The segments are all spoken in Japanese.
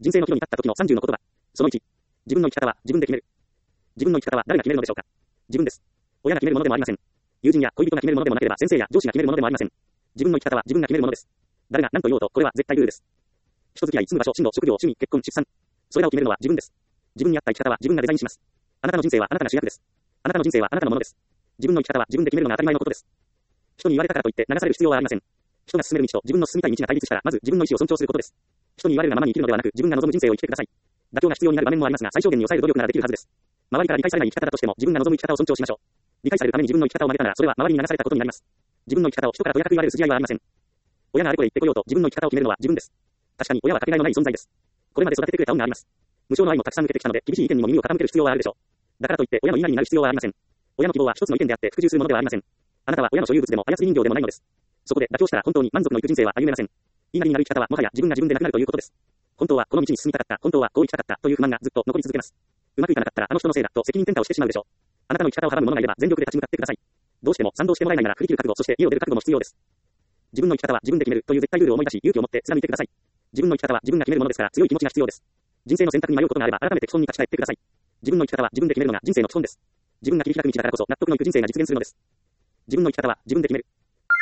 人生の岐路に立った時の30の言葉。その1。自分の生き方は自分で決める。自分の生き方は誰が決めるのでしょうか。自分です。親が決めるものでもありません。友人や恋人が決めるものでもなければ先生や上司が決めるものでもありません。自分の生き方は自分が決めるものです。誰が何と言おうとこれは絶対ルールです。人付き合い、住む場所、進路、職業、趣味、結婚、出産。それらを決めるのは自分です。自分に合った生き方は自分がデザインします。あなたの人生はあなたが主役です。あなたの人生はあなたのものです。自分の生き方は自分で決めるのが当たり前のことです。人に言われたからといって流される必要はありません。人が進める道と自分の進みたい道が対立したらまず自分の意思を尊重することです。人に言われるがままに生きるのではなく自分が望む人生を生きてください。妥協が必要になる場面もありますが最小限に抑える努力ならできるはずです。周りから理解されない生き方だとしても自分が望む生き方を尊重しましょう。理解されるために自分の生き方を曲げたならそれは周りに流されたことになります。自分の生き方を人からとやかく言われる筋合いはありません。親があれこれ言ってこようと自分の生き方を決めるのは自分です。確かに親はかけがえのない存在です。これまで育ててくれた恩があります。無償の愛もたくさん受けてきたので厳しい意見にも耳を傾ける必要はあるでしょう。だからといって親の言いなりになる必要はありません。親の希望は一つの意見であって服従するものではありません。あなたは親の所有物でも操り人形でもないのです。そこで妥協したら本当に満足のいく人生は歩めません。言いなりになる生き方はもはや自分が自分でなくなるということです。本当はこの道に進みたかった、本当はこう生きたかったという不満がずっと残り続けます。うまくいかなかったらあの人のせいだと責任転嫁をしてしまうでしょう。あなたの生き方を阻む者がいれば全力で立ち向かってください。どうしても賛同してもらえないなら振り切る覚悟、そして家を出る覚悟も必要です。自分の生き方は自分で決めるという絶対ルールを思い出し勇気を持って貫いてください。自分の生き方は自分が決めるものですから強い気持ちが必要です。人生の選択に迷うことがあれば改めて基本に立ち返ってください。自分の生き方は自分で決めるのが人生の基本です。自分が切り開く道だからこそ納得のいく人生が実現するのです。自分の生き方は自分で決める。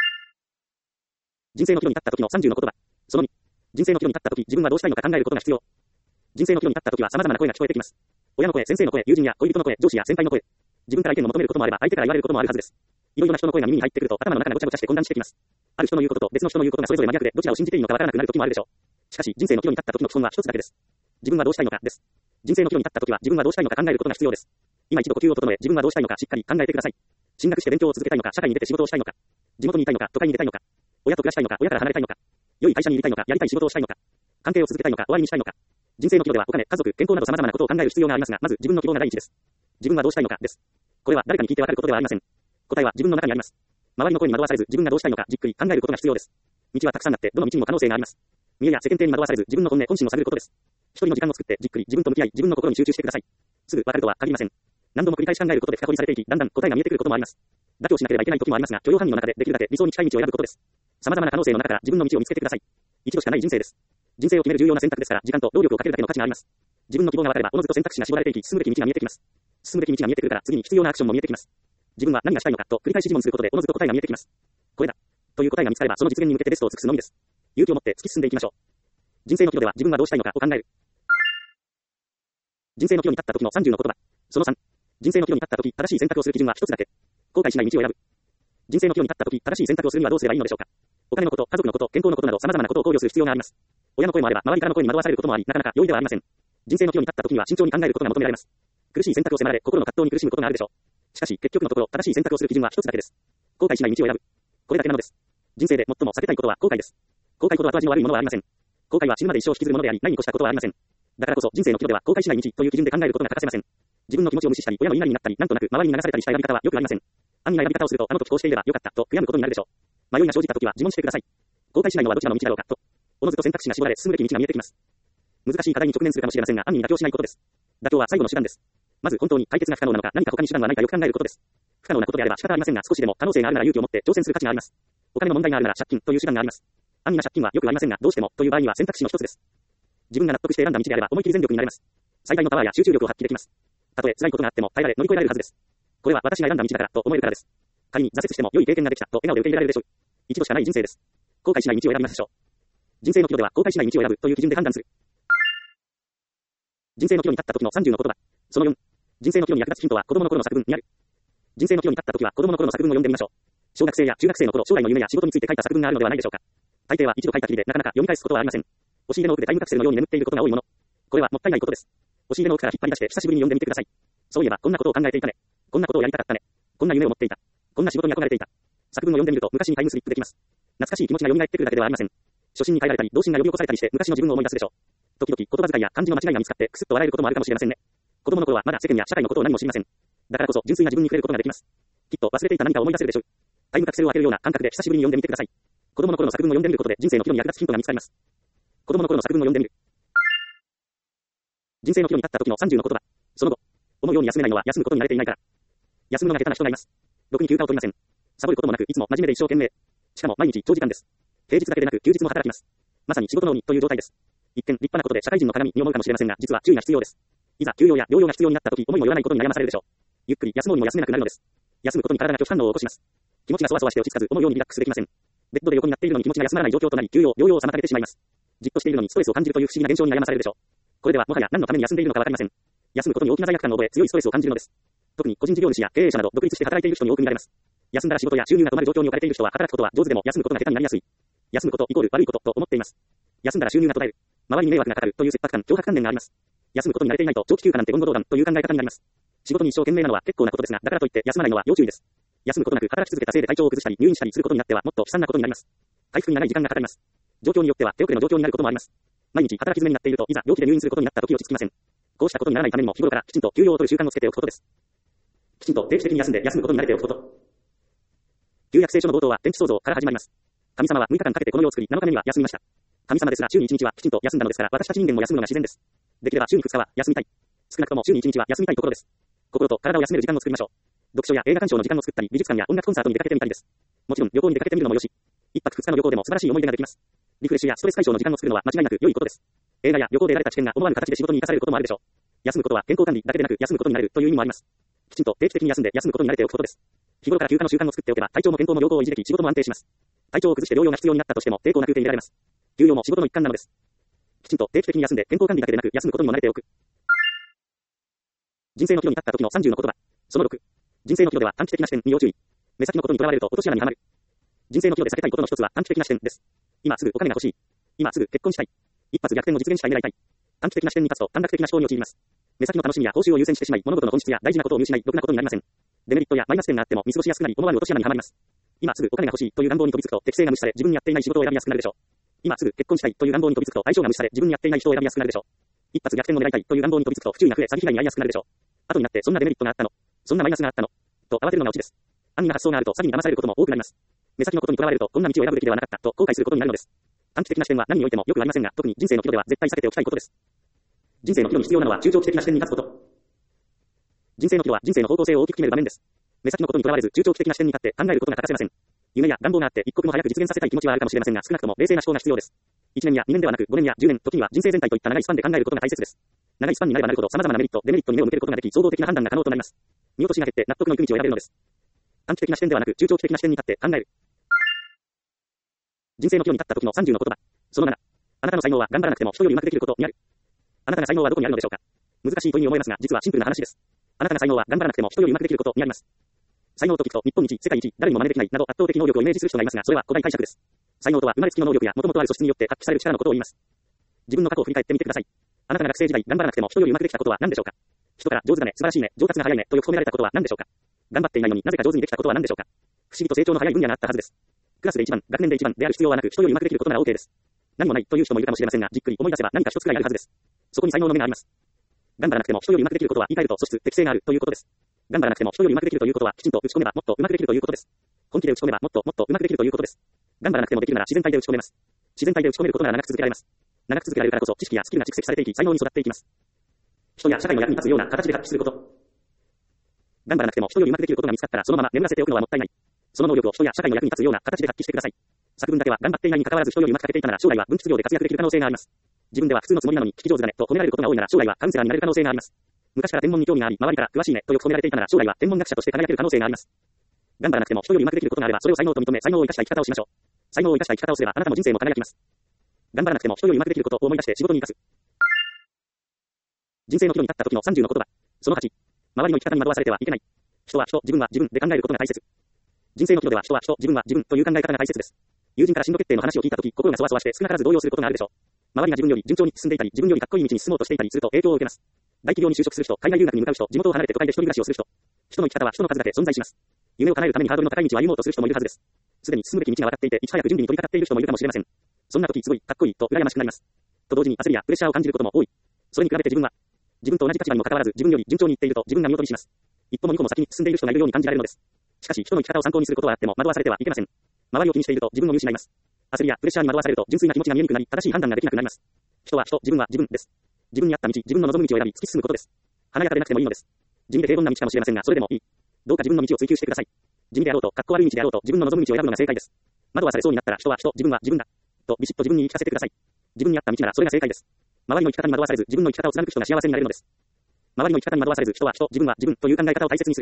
人生の岐路に立った時の30の言葉。その2。人生の岐路に立った時自分はどうしたいのか考えることが必要。人生の岐路に立った時は様々な声が聞こえてきます。親の声、先生の声、友人や恋人の声、上司や先輩の声。自分から意見を求めることもあれば相手から言われることもあるはずです。いろいろな人の声が耳に入ってくると頭の中がごちゃごちゃして混乱してきます。ある人の言うことと別の人の言うことがそれぞれ真逆でどちらを信じていいのかわからなくなる時もあるでしょう。しかし人生の岐路に立った時の基本は一つだけです。自分はどうしたいのかです。人生の岐路に立った時は自分はどうしたいのか考えることが必要です。今一度呼吸を整え自分はどうしたいのかしっかり考えてください。進学して勉強を続けたいのか社会に出て仕事をしたいのか地元にいたいのか都会に出たいのか親と暮らしたいのか親から離れたいのか良い会社にいりたいのかやりたい仕事をしたいのか関係を続けたいのか終わりにしたいのか人生の岐路ではお金、家族、健康など様々なことを考える必要がありますがまず自分の希望が第一です。自分はどうしたいのかです。これは誰かに聞いてわかることではありません。答えは自分の中にあります。周りの声に惑わされず自分がどうしたいのかじっくり考えることが必要です。道はたくさんあってどの道にも可能性があります。見栄や世間体に惑わされず自分の本音、本心を探ることです。一人の時間を作ってじっくり自分と向き合い自分の心に集中してください。すぐわかるとは限りません。何度も繰り返し考えることで深掘りされていきだんだん答えが見えてくることもあります。妥協しなければいけない時もありますが許容範囲の中でできるだけ理想に近い道を選ぶことです。様々な可能性の中から自分の道を見つけてください。一度しかない人生です。人生を決める重要な選択ですから時間と労力をかけるだけの価値があります。自分の希望が分かればおのずと選択肢が絞られていき進むべき道が見えてきます。進むべき道が見えてくるから次に必要なアクションも見えてきます。自分は何がしたいのかと繰り返し自問することでおのずと答えが見えてきます。これだという答えが見つかればその実現に向けてベストを尽くすのみです。勇気を持って突き進んでいきましょう。人生の岐路では自分はどうしたいのかを考える。人生の岐路に立った時の30の言葉。その3。人生の岐路に立った時正しい選択をする基準は一つだけ。後悔しない道を選ぶ。人生の岐路に立った時正しい選択をするにはどうすればいいのでしょうか。お金のこと、家族のこと、健康のことなど様々なことを考慮する必要があります。親の声もあれば周りからの声に惑わされることもありなかなか容易ではありません。人生の岐路に立った時には慎重に考えることが求められます。苦しい選択を迫られ心の葛藤に苦しむことがあるでしょう。しかし結局のところ正しい選択をする基準は一つだけです。後悔しない道を選ぶ。これだけなのです。人生で最も避けたいことは後悔です。後悔ほど後味の悪いものはありません。後悔は死ぬまで一生引きずるものであり何に越したことはありません。だからこそ人生の岐路では後悔しない道という基準で考えることが欠かせません。自分の気持ちを無視したり親の言いなりになったりなんとなく周りに流されたりした選び方はよくありません。安易な選び方をするとあの時こうしていればよかったと悔やむことになるでしょう。迷いが生じた時は自問してください。後悔しないのはどちらの道だろうかと。おのずと選択肢が絞られ進むべき道が見えてきます。難しい課題に直面するかもしれませんが安易に妥協しないことです。妥協は最後の手段です。まず本当に解決が不可能なのか何か他に手段はないかよく考えることです。不可能なことであれば仕方ありませんが少しでも可能性があるなら勇気を持って挑戦する価値があります。お金の問題があるなら借金という手段があります。安易な借金はよくありませんがどうしてもという場合には選択肢の一つです。自分が納得して選んだ道であれば思い切り全力になれます。最大のパワーや集中力を発揮できます。たとえ辛いことがあっても耐えられ乗り越えられるはずです。これは私が選んだ道だからと思えるからです。仮に挫折しても良い経験ができたと笑顔で受け入れられるでしょう。一度しかない人生です。後悔しない道を選びましょう。人生の岐路では後悔しない道を選ぶという基準で判断する。人生の岐路に立った時の30の言葉。その4。人生の岐路に役立つヒントは子供の頃の作文にある。人生の岐路に立った時は子供の頃の作文を読んでみましょう。小学生や中学生の頃将来の夢や仕事について書いた作文があるのではないでしょうか。大抵は一度書いたきりでなかなか読み返すことはありません。押し入れの奥でタイムカプセルのように眠っていることが多いもの。これはもったいないことです。押し入れの奥から引っ張り出して久しぶりに読んでみてください。そういえばこんなことを考えていたね。こんなことをやりたかったね。こんな夢を持っていた。こんな仕事に憧れていた。作文を読んでみると昔にタイムスリップできます。懐かしい気持ちが蘇ってくるだけではありません。初心に帰られたり、童心が呼び起こされたりして昔の自分を思い出すでしょう。時々言葉遣いや漢字の間違いが見つかってくすっと笑えることもあるかもしれませんね。子供の頃はまだ世間や社会のことを何も知りません。だからこそ純粋な自分に触れることができます。きっと忘れていた何かを思い出せるでしょう。タイムカプセルを開けるような感覚で久しぶりに読んでみてください。子供の頃の作文を読んでみることで人生の岐路に役立つヒントが見つかります。子供の頃の作文を読んでみる。人生の岐路に立った時の30の言葉。その後、思うように休めないのは休むことに慣れていないから。休むのが下手な人がいます。ろくに休暇を取りません。サボることもなくいつも真面目で一生懸命。しかも毎日長時間です。平日だけでなく休日も働きます。まさに仕事の鬼という状態です。 一見、立派なことで社会人の鏡に思うかもしれませんが、実は注意が必要です。いざ、休養や療養が必要になったとき、思いもよらないことに悩まされるでしょう。ゆっくり休もうにも休めなくなるのです。休むことに体が拒否反応を起こします。気持ちがそわそわして落ち着かず、思うようにリラックスできません。ベッドで横になっているのに気持ちが休まらない状況となり、休養、療養を妨げてしまいます。じっとしているのにストレスを感じるという不思議な現象に悩まされるでしょう。これではもはや何のために休んでいるのかわかりません。休むことに大きな罪悪感を覚え、強いストレスを感じるのです。特に個人事業主や経営者など独立して働いている人に多く見られます。休んだら仕事や収入が止まる状況に置かれている人は、働くことは上手でも休むことが下手になりやすい。休むことイコール悪いことと思っています。休んだら収入が途絶える。周りに迷惑がかかるという切迫感、脅迫観念があります。休むことに慣れていないと長期休暇なんて言語道断という考え方になります。仕事に一生懸命なのは結構なことですが、だからといって休まないのは要注意です。休むことなく働き続けたせいで体調を崩したり入院したりすることになってはもっと悲惨なことになります。回復に長い時間がかかります。状況によっては手遅れの状況になることもあります。毎日働き詰めになっているといざ病気で入院することになった時落ち着きません。こうしたことにならないためにも日頃からきちんと休養を取る習慣をつけておくことです。きちんと定期的に休んで休むことに慣れておくこと。旧約聖書の冒頭は天地創造から始まります。神様は6日間かけてこの世を作り7日目には休みました。神様ですが週に1日はきちんと休んだのですから、私たち人間も休むのが自然です。できれば週に2日は休みたい。少なくとも週に1日は休みたいところです。心と体を休める時間を作りましょう。読書や映画鑑賞の時間を作ったり、美術館や音楽コンサートに出かけてみたりです。もちろん旅行に出かけてみるのもよし。1泊2日の旅行でも素晴らしい思い出ができます。リフレッシュやストレス解消の時間を作るのは間違いなく良いことです。映画や旅行で得られた知見が思わぬ形で仕事に生かされることもあるでしょう。休むことは健康管理だけでなく休むことになれるという意味もあります。きちんと定期的に休んで休むことに慣れておくことです。日頃から休暇の習慣を作っておけば体調も健康も良好を維持でき仕事も安定します。体調を崩して療養が必要になったとしても抵抗なく受け入れられます。休養も仕事の一環なのです。きちんと定期的に休んで健康管理だけでなく休むことにも慣れておく。人生の岐路に立った時の30の言葉。その6。人生の岐路では短期的な視点に要注意。目先のことにとらわれると落とし穴にはまる。人生の岐路で避けたいことの一つは短期的な視点です。今すぐお金が欲しい。今すぐ結婚したい。一発逆転を実現したい狙いたい。短期的な視点に立つと短絡的な思考に陥ります。目先の楽しみや報酬を優先してしまい、物事の本質や大事なことを見失い、ろくなことになりません。デメリットやマイナス点があっても見過ごしやすくなり、思わぬ落とし穴にはまります。今すぐお金が欲しいという願望に飛びつくと適性が無視され、自分にやっていない仕事を選びやすくなるでしょう。今すぐ結婚したいという願望に飛びつくと相性が無視され、自分にやっていない人を選びやすくなるでしょう。一発逆転を狙いたいという願望に飛びつくと不注意が増え、詐欺被害に遭いやすくなるでしょう。後になってそんなデメリットがあったの、そんなマイナスがあったのと慌てるのがオチです。安易な発想があると詐欺に騙されることも多くなります。目先のことにとらわれるとこんな道を選ぶべきではなかったと後悔することになるのです。短期的な視点は何においてもよくありませんが、特に人生の岐路では絶対避けておきたいことです。人生の岐路に必要なのは中長期的な視点に立つこと。人生の岐路は人生の方向性を大きく決める場面です。目先のことにとらわれず中長期的な視点に立って考えることが欠かせません。夢や願望があって一刻も早く実現させたい気持ちはあるかもしれませんが、少なくとも冷静な思考が必要です。1年や2年ではなく5年や10年、時には人生全体といった長いスパンで考えることが大切です。長いスパンになればなるほど様々なメリット、デメリットに目を向けることができ、総合的な判断が可能となります。見落としが減って納得のいく道を選べるのです。短期的な視点ではなく中長期的な視点に立って考える。人生の岐路に立った時の30の言葉。その7。あなたの才能は頑張らなくても人よりうまくできることにある。あなたの才能はどこにあるのでしょうか。難しい問いに思えますが、実はシンプルな話です。あなたの才能は頑張らなくても人よりうまくできることにあります。才能と聞くと日本一、世界一、誰にも真似できないなど圧倒的能力をイメージする人がいますが、それは古代解釈です。才能とは生まれつきの能力や元々ある素質によって発揮される力のことを言います。自分の過去を振り返ってみてください。あなたが学生時代頑張らなくても人よりうまくできたことは何でしょうか。人から上手だね、素晴らしいね、上達が早いねとよく褒められたことは何でしょうか。頑張っていないのになぜか上手にできたことは何でしょうか。不思議と成長の早い分野があったはずです。クラスで一番、学年で一番である必要はなく、人よりうまくできることなら OK です。何もないという人もいるかもしれませんが、じっくり思い出せば何か一つくらいあるはずです。そこに才能の目があります。頑張らなくても人よりうまくできることは言い換えると素質、適性があるということです。頑張らなくても人よりうまくできるということは、きちんと打ち込めばもっとうまくできるということです。本気で打ち込めばもっともっとうまくできるということです。頑張らなくてもできるなら自然体で打ち込めます。自然体で打ち込めることなら長く続けられます。長く続けられるからこそ知識やスキルが蓄積されていき、才能に育っていきます。人や社会の役に立つような形で発揮すること。頑張らなくても人よりうまくできることが見つかったらそのまま眠らせておくのはもったいない。その能力を人や社会の役に立つような形で発揮してください。作文だけは頑張っていないに関わらず人よりうまく書けていたなら将来は文筆業で活躍できる可能性があります。自分では普通のつもりなのに聞き上手だねと褒められることが多いなら将来はカウンセラーになれる可能性があります。昔から天文に興味があり、周りから詳しいねとよく褒められていたなら将来は天文学者として輝ける可能性があります。頑張らなくても人よりうまくできることがあればそれを才能と認め才能を生かした生き方をしましょう。才能を生かした生き方をすればあなたも人生も輝きます。頑張らなくても人よりうまくできることを思い出して仕事に生かす。人生の岐路に立った時の30の言葉。その8。周りの生き方に惑わされてはいけない。人は人、自分は自分で考えることが大切。人生の岐路では人は人、自分は自分という考え方が大切です。友人から進路決定の話を聞いた時、心がそわそわして少なからず動揺することがあるでしょう。周りが自分より順調に進んでいたり、自分よりかっこいい道に進もうとしていたりすると影響を受けます。大企業に就職する人、海外留学に向かう人、地元を離れて都会で一人暮らしをする人。人の生き方は人の数だけ存在します。夢を叶えるためにハードルの高い道を歩もうとする人もいるはずです。すでに進むべき道が分かっていて、いち早く準備に取り掛かっている人もいるかもしれません。そんな時すごい、かっこいいと羨ましくなります。と同時に焦りやプレッシャーを感じることも多い。それに比べて自分は、自分と同じ立場にもかかわらず自分より順調にいっていると自分が見劣りします。一歩も二歩も先に進んでいる人がいるように感じられるのです。しかし人の生き方を参考にすることはあっても惑わされてはいけません。周りを気にしていると自分を見失います。焦りやプレッシャーに惑わされると純粋な気持ちが見えにくくなり、正しい判断ができなくなります。人は人、自分は自分です。自分に合った道、自分の望む道を選び突き進むことです。華やかでなくてもいいのです。地味で平凡な道かもしれませんが、それでもいい。どうか自分の道を追求してください。地味であろうと、かっこ悪い道であろうと、自分の望む道を選ぶのが正解です。惑わされそうになったら人は人、自分は自分だ。とビシッと自分に言い聞かせてください。 自分に合った道ならそれが正解です。周りの生き方に惑わされず、自分の生き方を貫く人が幸せになれるのです。周りの生き方に惑わされず、人は人、自分は自分という考え方を大切にする。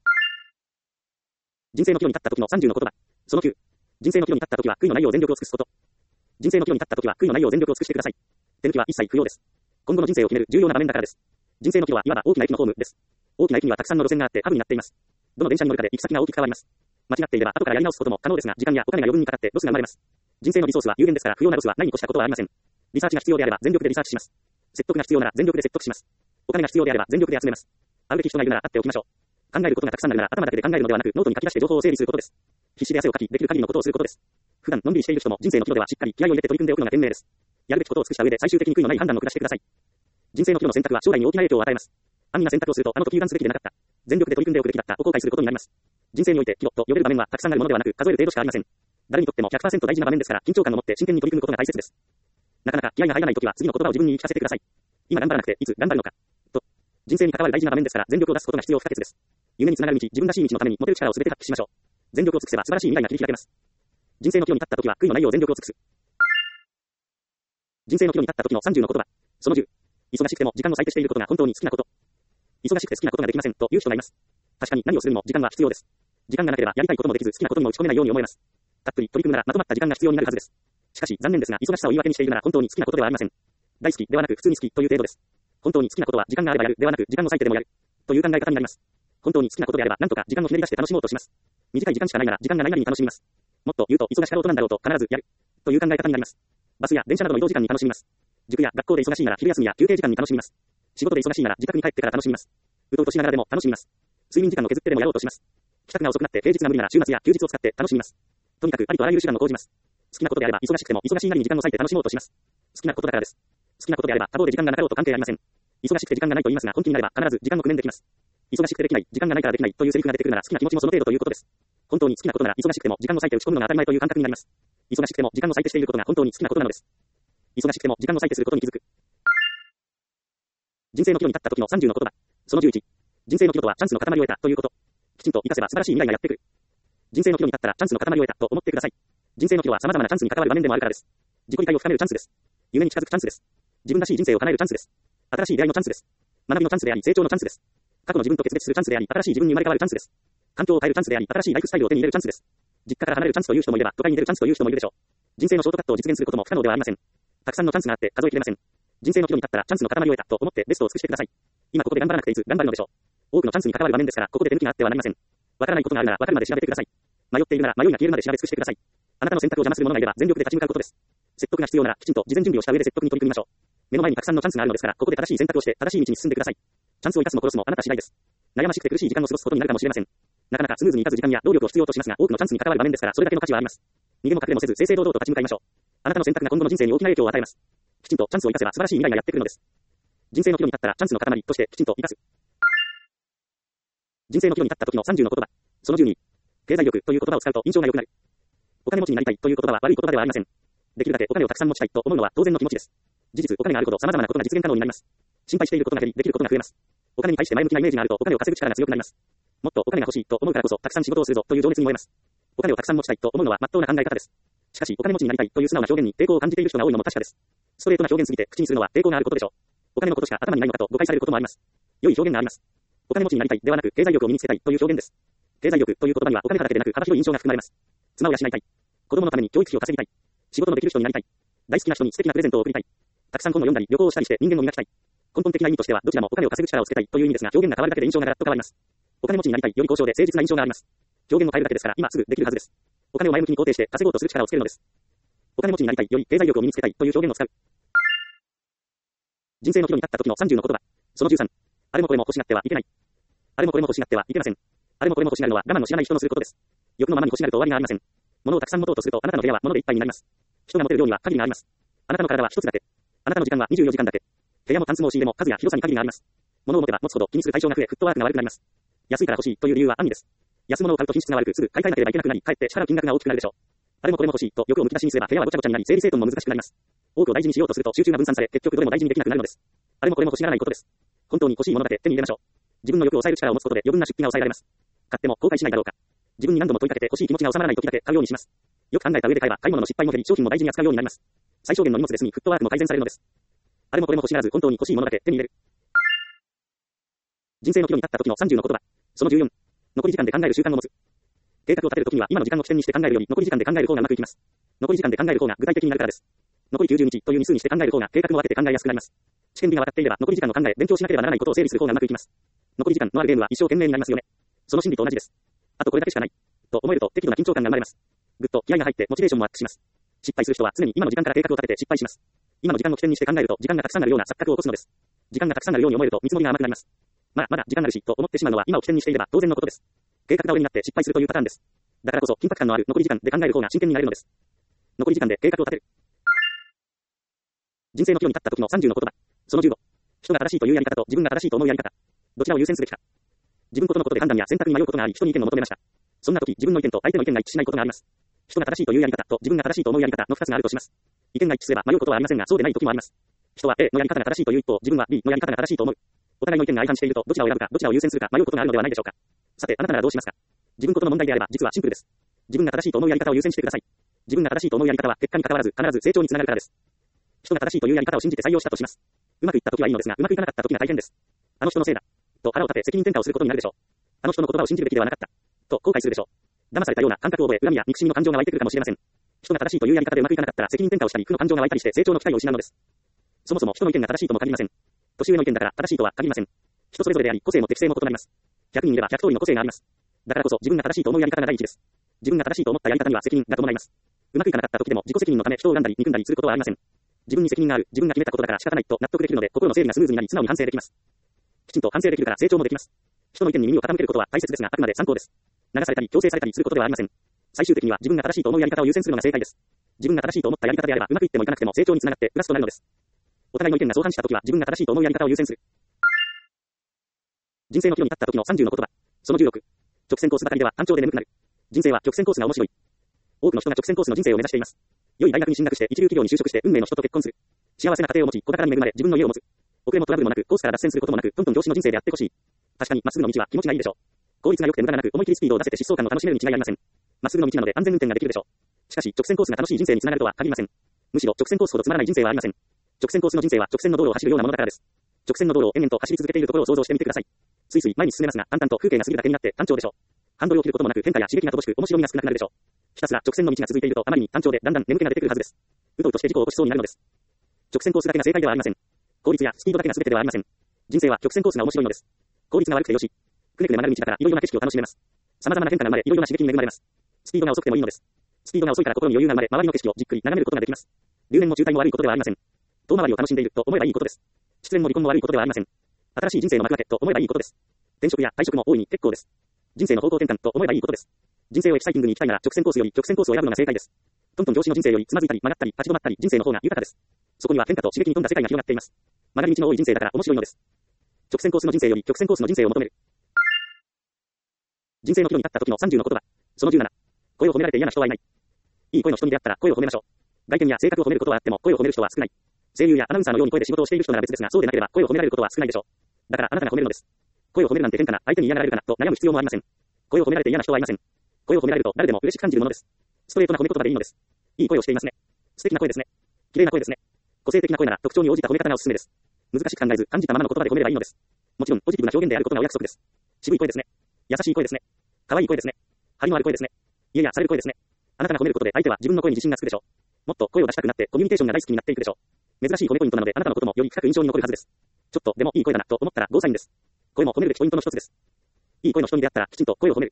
人生の岐路に立った時の30の言葉。その9。人生の岐路に立った時は悔いのないよう全力を尽くすこと。人生の岐路に立った時は悔いのないよう全力を尽くしてください。手抜きは一切不要です。今後の人生を決める重要な場面だからです。人生の岐路はいわば大きな駅のホームです。大きな駅にはたくさんの路線があってハブになっています。どの電車に乗るかで行き先が大きく変わります。間違っていれば後からやり直すことも可能ですが、時間やお金が余分にかかってロスが生まれます。人生のリソースは有限ですから不要なロスはないに越したことはありません。リサーチが必要であれば全力でリサーチします。説得が必要なら全力で説得します。お金が必要であれば全力で集めます。会うべき人がいるなら会っておきましょう。考えることがたくさんあるなら頭だけで考えるのではなくノートに書き出して情報を整理することです。必死で汗をかき、できる限りのことをすることです。普段のんびりしている人も人生の岐路ではしっかり気合を入れて取り組んでおくのが賢明です。やるべきことを尽くした上で最終的に悔いのない判断を下してください。人生の岐路の選択は将来に大きな影響を与えます。安易な選択をするとあの時油断すべきでなかった。全力で取り組んでおくべきだったと後悔することになります。人生において岐路と呼べる場面はたくさんあるものではなく数える程度しかありません。誰にとっても 100% 大事な場面ですから緊張感を持って真剣に取り組むことが大切です。なかなか気合が入らないときは次の言葉を自分に言い聞かせてください。今頑張らなくていつ頑張るのか。と。人生に関わる大事な場面ですから全力を出すことが必要不可欠です。夢につながる道、自分らしい道のために持てる力を全て発揮しましょう。全力を尽くせば素晴らしい未来が切り開けます。人生の岐路に立ったときは悔いのないよう全力を尽くす。人生の岐路に立った時の30の言葉。その10。忙しくても時間を割いてしていることが本当に好きなこと。忙しくて好きなことができませんという人がいます。確かに何をするにも時間は必要です。時間がなければやりたいこともできず好きなことにも打ち込めないように思えます。たっぷり取り組むならまとまった時間が必要になるはずです。しかし残念ですが忙しさを言い訳にしているなら本当に好きなことではありません。大好きではなく普通に好きという程度です。本当に好きなことは時間があればやるではなく時間を割いてでもやるという考え方になります。本当に好きなことであればなんとか時間をひねり出して楽しもうとします。短い時間しかないなら時間がないなりに楽しみます。もっと言うと忙しかろうとなんだろうと必ずやるという考え方になります。バスや電車などの移動時間に楽しみます。塾や学校で忙しいなら昼休みや休憩時間に楽しみます。仕事で忙しいなら自宅に帰ってから楽しみます。うとうとしながらでも楽しみます。睡眠時間を削ってでもやろうとします。帰宅が遅くなって平日が無理なら週末や休日を使って楽しみます。とにかくありとあらゆる手段を講じます。好きなことであれば忙しくても忙しいなりに時間を割いて楽しもうとします。好きなことだからです。好きなことであれば多忙で時間がなかろうと関係ありません。忙しくて時間がないと言いますが本気になれば必ず時間を工面できます。忙しくてできない、時間がないからできないというセリフが出てくるなら好きな気持ちもその程度ということです。本当に好きなことなら忙しくても時間を割いて打ち込むのが当たり前という感覚になります。忙しくても時間を割いてしていることが本当に好きなことなのです。忙しくても時間を割いてすることに気づく。人生の岐路に立った時の30の言葉。その11。人生の岐路とはチャンスの塊を得たということ。きちんと活かせば素晴らしい未来がやってくる。人生の岐路に立ったらチャンスの塊を得たと思ってください。人生の岐路は様々なチャンスに関わる場面でもあるからです。自己理解を深めるチャンスです。夢に近づくチャンスです。自分らしい人生を叶えるチャンスです。新しい出会いのチャンスです。学びのチャンスであり成長のチャンスです。過去の自分と決別するチャンスであり新しい自分に生まれ変わるチャンスです。環境を変えるチャンスであり新しいライフスタイルを手に入れるチャンスです。実家から離れるチャンスという人もいれば都会に出るチャンスという人もいるでしょう。人生のショートカットを実現することも不可能ではありません。たくさんのチャンスがあって数えきれません。人生の岐路に立ったらチャンスの塊を得たと思ってベストを尽くしてください。今ここで頑張らなくていつ頑張るのでしょう。多くのチャンスに関わる場面ですからここで手抜きがあってはなりません。わからないことがあるならわかるまで調べてください。迷っているなら迷いが消えるまで調べ尽くしてください。あなたの選択を邪魔する者がいれば全力で立ち向かうことです。説得が必要ならきちんと事前準備をした上で説得に取り組みましょう。目の前にたくさんのチャンスがあるのですからここで正しい選択をして正しい道に進んでください。チャンスを生かすも殺すもあなた次第です。悩ましくて苦しい時間を過ごすことになるかもしれません。なかなかスムーズにいかず時間や労力を必要としますが多くのチャンスに関わる場面ですからそれだけの価値はあります。逃げも隠れもせず正々堂々と立ち向かいましょう。あなたの選択が今後の人生に大きな影響を与えます。きちんとチャンスを生かせば素晴らしい未来がやってくるのです。人生の岐路に立ったらチャンスの塊としてきちんと生かす。人生の岐路に立った時の30の言葉。その12。経済力という言葉を使うと印象が良くなる。お金持ちになりたいという言葉は悪い言葉ではありません。できるだけお金をたくさん持ちたいと思うのは当然の気持ちです。事実お金があるほど様々なことが実現可能になります。心配していることが減りできることが増えます。お金に対して前向きなイメージがあるとお金を稼ぐ力が強くなります。もっとお金が欲しいと思うからこそたくさん仕事をするぞという情熱に燃えます。お金をたくさん持ちたいと思うのは真っ当な考え方です。しかしお金持ちになりたいという素直な表現に抵抗を感じている人が多いのも確かです。ストレートな表現すぎて口にするのは抵抗があることでしょう。お金のことしか頭にないのかと誤解されることもあります。良い表現があります。お金持ちになりたいではなく経済力を身につけたいという表現です。経済力という言葉にはお金だけでなく幅広い印象が含まれます。妻を養いたい。子供のために教育費を稼ぎたい。仕事のできる人になりたい。大好きな人に素敵なプレゼントを贈りたい。たくさん本を読んだり旅行をしたりして人間を磨きたい。根本的な意味としてはどちらもお金を稼ぐ力をつけたいという意味ですが表現が変わるだけで印象がガラッと変わります。お金持ちになりたいより高尚で誠実な印象があります。表現を変えるだけですから今すぐできるはずです。お金を前向きに肯定して稼ごうとする力をつけるのです。お金持ちになりたいより経済力を身につけたいという表現を使う。人生の岐路に立った時の30の言葉。その13。あれもこれも欲しがってはいけない。あれもこれも欲しがってはいけません。あれもこれも欲しがるのは我慢の知らない人のすることです。欲のままに欲しがると終わりがありません。物をたくさん持とうとするとあなたの部屋は物でいっぱいになります。人が持てる量には限りがあります。あなたの体は一つだけ。あなたの時間は24時間だけ。部屋もタンスも押し入れも数や広さに限りがあります。物を持てば持つほど気にする対象が増えフットワークが悪くなります。安いから欲しいという理由は安易です。安物を買うと品質が悪くすぐ買い替えなければいけなくなりかえって支払う金額が大きくなるでしょう。あれもこれも欲しいと欲をむき出しにすれば部屋はごちゃごちゃになり整理整頓も難しくなります。多くを大事にしようとすると集中が分散され結局どれも大事にできなくなるのです。あれもこれも欲しがらないことです。本当に欲しいものだけ手に入れましょう。自分の欲を抑える力を持つことで余分な出費が抑えられます。買っても後悔しないだろうか。自分に何度も問いかけて欲しい気持ちが収まらない時だけ買うようにします。よく考えた上で買えば買い物の失敗も減り商品も大事に扱うようになります。 最小限の荷物で済み、フットワークも改善されるのです。あれもこれも欲しがらず、本当に欲しいものだけ手に入れる。人生の岐路に立った時の30の言葉。その14。残り時間で考える習慣を持つ。計画を立てるときには今の時間を起点にして考えるより残り時間で考える方がうまくいきます。残り時間で考える方が具体的になるからです。残り90日という日数にして考える方が計画も立てて考えやすくなります。試験日が分かっていれば残り時間を考え、勉強しなければならないことを整理する方がうまくいきます。残り時間のあるゲームは一生懸命になりますよね。その心理と同じです。あとこれだけしかない。と思えると適度な緊張感が生まれます。ぐっと気合が入ってモチベーションもアップします。失敗する人は常に今の時間から計画を立てて失敗します。今の時間を起点にして考えると時間がたくさんあるような錯覚を起こすのです。時間がたくさんあるように思えると見積もりが甘くなります。まだ時間があるしと思ってしまうのは今を起点にしていれば当然のことです。計画倒れになって失敗するというパターンです。だからこそ緊迫感のある残り時間で考える方が真剣になれるのです。残り時間で計画を立てる。人生の岐路に立った時の30の言葉。その15。人が正しいというやり方と自分が正しいと思うやり方。どちらを優先すべきか。自分ことのことで判断や選択に迷うことがあり、人に意見を求めました。そんな時、自分の意見と相手の意見が一致しないことがあります。人が正しいというやり方と自分が正しいと思うやり方の2つがあるとします。意見が一致すれば迷うことはありませんが、そうでない時もあります。人は A のやり方が正しいという一方、自分は B のやり方が正しいと思う。お互いの意見が相反していると、どちらを選ぶか、どちらを優先するか迷うことがあるのではないでしょうか。さて、あなたならどうしますか。自分ことの問題であれば、実はシンプルです。自分が正しいと思うやり方を優先してください。自分が正しいと思うやり方は、結果に関わらず、必ず成長につながるからです。人が正しいというやり方を信じて採用したとします。うまくいった時はいいのですが、うまくいかなかった時が大変です。あの人のせいだ。と腹を立て責任転嫁をすることになるでしょう。あの人の言葉を信じるべきではなかった。と後悔するでしょう。騙されたような感覚を覚え、恨みや憎しみの感情が湧いてくるかもしれません。人が正しいというやり方でうまくいかなかったら責任転嫁をしたり、負の感情が湧いたりして成長の機会を失うのです。そもそも人の意見が正しいとも限りません。年上の意見だから正しいとは限りません。人それぞれであり、個性も適性も異なります。100人いれば100通りの個性があります。だからこそ自分が正しいと思うやり方が第一です。自分が正しいと思ったやり方には責任が伴います。うまくいかなかった時でも自己責任のため人を恨んだり憎んだりすることはありません。自分に責任がある、自分が決めたことだから仕方ないと納得できるので、心の整理がスムーズになり素直に反省できます。きちんと反省できるから成長もできます。人の意見に耳を傾けることは大切ですが、あくまで参考です。流されたり強制されたりすることではありません。最終的には自分が正しいと思うやり方を優先するのが正解です。自分が正しいと思ったやり方であれば、うまくいってもいかなくても成長につながってプラスとなるのです。お互いの意見が相反した時は自分が正しいと思うやり方を優先する。人生の岐路に立った時の30の言葉。その16。直線コースばかりでは単調で眠くなる。人生は直線コースが面白い。多くの人が直線コースの人生を目指しています。良い大学に進学して一流企業に就職して運命の人と結婚する。幸せな家庭を持ち、子宝に恵まれ自分の家を持つ。遅れもトラブルもなく、コースから脱線することもなく、トントン上司の人生であってほしい。確かにまっすぐの道は気持ちがいいでしょう。効率が良くて無駄がなく、思い切りスピードを出せて疾走感を楽しめるに違いありません。まっすぐの道なので安全運転ができるでしょう。しかし直線コースが楽しい人生につながるとは限りません。むしろ直線コースほどつまらない人生はありません。直線コースの人生は直線の道路を走るようなものだからです。直線の道路を延々と走り続けているところを想像してみてください。スイスイ前に進めますが、淡々と風景が過ぎるだけになって単調でしょう。ハンドルを切ることもなく変化や刺激が乏しく面白みが少なくなるでしょう。ひたすら直線の道が続いているとあまりに単調でだんだん眠気が出てくるはずです。うとうとして事故を起こしそうになるのです。直線コースだけが正解ではありません。効率やスピードだけが全てではありません。人生は直線コースが面白いのです。効率が悪くてよし。くねくね曲がる道だからいろいろな景色を楽しめます。様々な変化が生まれ、いろいろな刺激に恵まれます。スピードが遅くてもいいのです。スピードが遅いから心に余裕が生まれ、周りの景色をじっくり眺めることができます。留年も渋滞も悪いことではありません。遠回りを楽しんでいると思えばいいことです。失恋も離婚も悪いことではありません。新しい人生の幕開けと思えばいいことです。転職や退職も大いに結構です。人生の方向転換と思えばいいことです。人生をエキサイティングに行きたいなら直線コースより直線コースを選ぶのが正解です。トントン上司の人生よりつまずいたり曲がったり立ち止まったり人生の方が豊かです。そこには変化と刺激に富んだ世界が広がっています。曲がり道の多い人生だから面白いのです。直線コースの人生より直線コースの人生を求める。人生の岐路に立った時の30の言葉。その17。声を褒められて嫌な人はいない。いい声の人に出会ったら声を褒めましょう。外見や性格を褒めることはあっても声を褒める人は少ない。声優やアナウンサーのように声で仕事をしている人なら別ですが、そうでなければ声を褒められることは少ないでしょう。だからあなたが褒めるのです。声を褒めるなんて変かな、相手に嫌がられるかなと悩む必要もありません。声を褒められて嫌な人はいません。声を褒められると誰でも嬉しく感じるものです。ストレートな褒め言葉でいいのです。いい声をしていますね。素敵な声ですね。綺麗な声ですね。個性的な声なら特徴に応じた褒め方がおすすめです。難しく考えず感じたままの言葉で褒めればいいのです。もちろんポジティブな表現であることがお約束です。渋い声ですね。優しい声ですね。可愛い声ですね。張りのある声ですね。いやいやされる声ですね。あなたが褒めることで相手は自分の声に自信がつくでしょう。もっと声を出したくなってコミュニケーションが大好きになっていくでしょう。珍しい褒めポイントなのであなたのこともより深く印象に残るはずです。ちょっとでもいい声だなと思ったらゴーサインです。声も褒めるべきポイントの一つです。いい声の人に出会ったらきちんと声を褒める。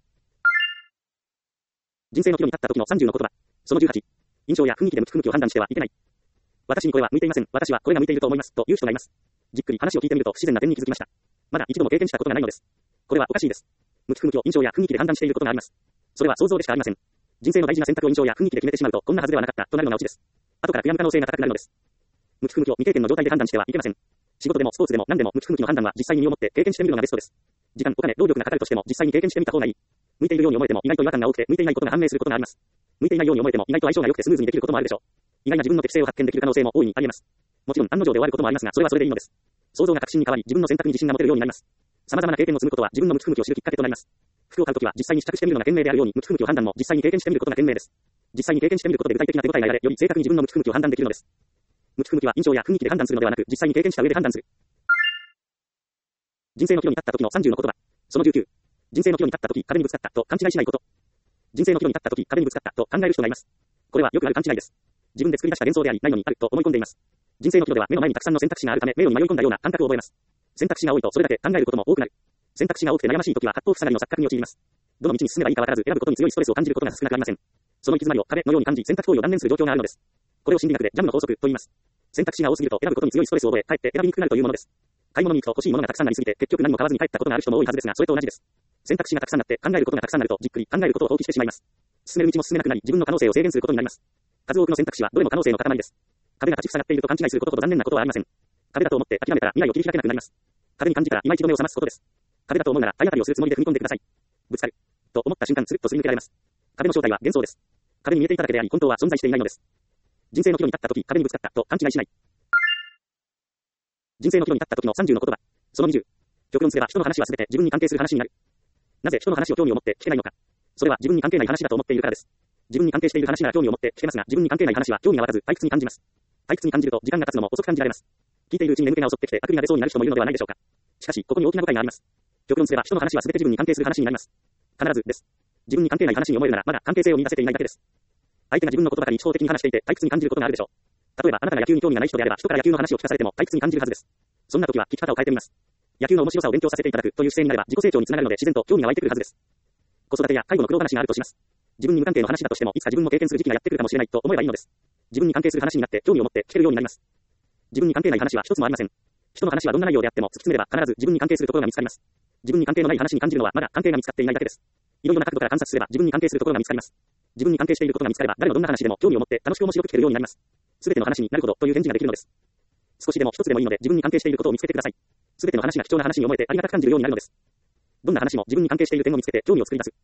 人生の岐路に立った時の30の言葉。その18。印象や雰囲気で向き不向きを判断してはいけない。私に声は向いていません。私は声が向いていると思います。という人がいます。じっくり話を聞いてみると不自然な点に気づきました。まだ一度も経験したことがないのです。これはおかしいです。向き不向きを印象や雰囲気で判断していることがあります。それは想像でしかありません。人生の大事な選択を印象や雰囲気で決めてしまうとこんなはずではなかったとなるのがオチです。後から悔やむ可能性が高くなるのです。向き不向きを未経験の状態で判断してはいけません。仕事でもスポーツでも何でも向き不向きの判断は実際に身をもって経験してみるのがベストです。時間、お金、労力がかかるとしても実際に経験してみた方がいい。向いているように思えても意外と違和感が多くて向いていないことが判明することがあります。向いていないように思えても意外と相性が良くてスムーズにできることもあるでしょう。意外な自分の適性を発見できる可能性も大いにあります。もちろん案の定で終わることもありますが、それはそれでいいのです。想像が確信に変わり自分の選択に自信が持てるようになります。様々な経験を積むことは自分の向き不向きを知るきっかけとなります。服を買うときは実際に試着してみるのが賢明であるように向き不向きを判断も実際に経験してみることが賢明です。 実際に経験してみることで具体的な手応えが得られ、より正確に自分の向き不向きを判断できるのです。向き不向きは印象や雰囲気で判断するのではなく、実際に経験した上で判断する。人生の岐路に立った時の30の言葉。その19。人生の岐路に立った時、壁にぶつかったと勘違いしないこと。人生の岐路に立った時、壁にぶつかったと考える人がいます。これはよくある勘違いです。自分で作り出した幻想であり、ないのにあると思い込んでいます。人生の岐路では目の前にたくさんの選択肢があるため、迷路に迷い込んだような感覚を覚えます。選択肢が多いとそれだけ考えることも多くなる。選択肢が多くて悩ましい時は八方塞がりの錯覚に陥ります。どの道に進めばいいかわからず、選ぶことに強いストレスを感じることが少なくありません。その行き詰まりを壁のように感じ、選択行為を断念する状況があるのです。これを心理学でジャムの法則と言います。選択肢が多すぎると選ぶことに強いストレスを覚え、かえって選びにくくなるというものです。買い物に行くと欲しいものがたくさんなりすぎて、結局何も買わずに帰ったことがある人も多いはずですが、それと同じです。選択肢がたくさんなって考えることがたくさんなると、じっくり考えることを放棄してしまいます。進める道も進めなくなり、自分の可能性を制限することになります。数多くの選択肢はどれも可能性の塊です。壁が立ち塞がっていると勘違いすることほど残念なことはありません。壁だと思って諦めたら未来を切り開けなくなります。壁に感じたら今一度目を覚ますことです。壁だと思うなら体当たりをするつもりで踏み込んでください。ぶつかる。と思った瞬間、スルッとすり抜けられます。壁の正体は幻想です。壁に見えていただけであり、本当は存在していないのです。人生の岐路に立った時、壁にぶつかったと勘違いしない。人生の岐路に立った時の30の言葉。その20。極論すれば人の話は全て自分に関係する話になる。なぜ人の話を興味を持って聞けないのか。それは自分に関係ない話だと思っているからです。自分に関係している話なら興味を持って聞けますが、自分に関係ない話は興味が湧かず退屈に感じます。退屈に感じると時間が経つのも遅く感じられます。聞いているうちに眠気が襲ってきてあくびが出そうになる人もいるのではないでしょうか。しかし、ここに大きな誤解があります。極論すれば人の話は全て自分に関係する話になります。必ずです。自分に関係ない話に思えるならまだ関係性を見出せていないだけです。相手が自分のことばかり一方的に話していて退屈に感じることがあるでしょう。例えばあなたが野球に興味がない人であれば人から野球の話を聞かされても退屈に感じるはずです。そんな時は聞き方を変えてみます。野球の面白さを勉強させていただくという姿勢になれば自己成長につながるので自然と興味が湧いてくるはずです。子育てや介護の苦労話があるとします。自分に無関係の話だとしてもいつか自分も経験する時期がやってくるかもしれないと思えばいいのです。自分に関係する話になって興味を持って聞けるようになります。自分に関係ない話は一つもありません。人の話はどんな内容であっても突き詰めれば必ず自分に関係するところが見つかります。自分に関係のない話に感じるのはまだ関係が見つかっていないだけです。いろいろな角度から観察すれば自分に関係するところが見つかります。自分に関係していることが見つかれば誰のどんな話でも興味を持って楽しく面白く聞けるようになります。すべての話になるほどという返事ができるのです。少しでも一つでもいいので自分に関係していることを見つけてください。すべての話が貴重な話に思えてありがたく感じるようになるのです。どんな話も自分に関係している点を見つけて興味を作り出す。